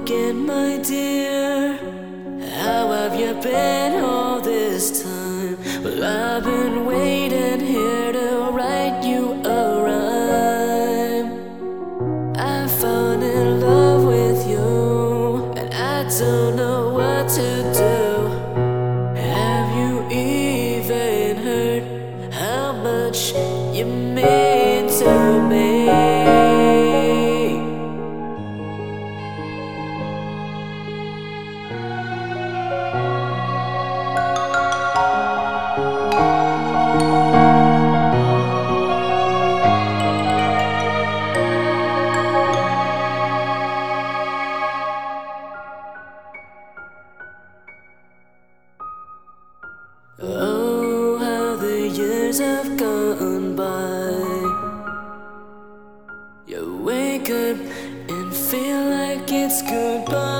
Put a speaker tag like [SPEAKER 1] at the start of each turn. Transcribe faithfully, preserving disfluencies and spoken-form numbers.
[SPEAKER 1] again, my dear. How have you been all this time? Well, I've been waiting here to write you a rhyme. I found in love with you, and I don't know what to do. Have you even heard how much you mean to me? Oh, how the years have gone by. You wake up and feel like it's goodbye.